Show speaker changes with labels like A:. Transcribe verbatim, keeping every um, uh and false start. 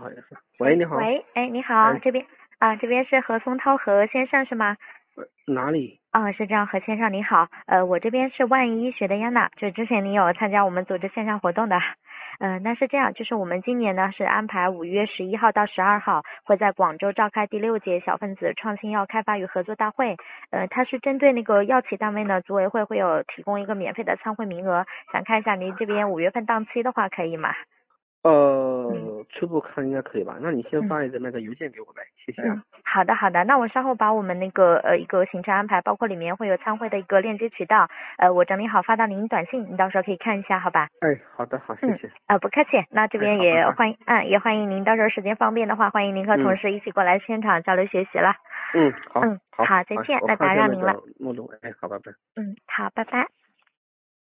A: 好意思。喂，你好。
B: 喂，哎，你好，
A: 哎，
B: 这边啊，这边是何松涛何先生是吗？
A: 哪里？
B: 哦，是这样，何先生你好，呃，我这边是万一医学的亚娜，就之前你有参加我们组织线上活动的，呃，那是这样，就是我们今年呢是安排五月十一号到十二号会在广州召开第六届小分子创新药开发与合作大会，呃，它是针对那个药企单位呢，组委会会有提供一个免费的参会名额，想看一下您这边五月份档期的话可以吗？嗯
A: 呃，初步看应该可以吧？那你先
B: 嗯。
A: 发一个那个邮件给我呗，谢谢啊。
B: 嗯，好的好的，那我稍后把我们那个呃一个行程安排，包括里面会有参会的一个链接渠道，呃我整理好发到您短信，您到时候可以看一下，好吧？
A: 哎，好的，好，谢
B: 嗯，
A: 谢。
B: 呃不客气，那这
A: 哎，
B: 边
A: 好，拜拜。
B: 也欢迎，嗯也欢迎您到时候时间方便的话，欢迎您和同
A: 嗯
B: 事一起过来现场交流学习了。
A: 嗯，好，
B: 嗯，
A: 好，
B: 好，再
A: 好，
B: 见，那
A: 我看一下那
B: 打扰您了。
A: 个目录。哎，好，拜拜。
B: 嗯，好，拜拜。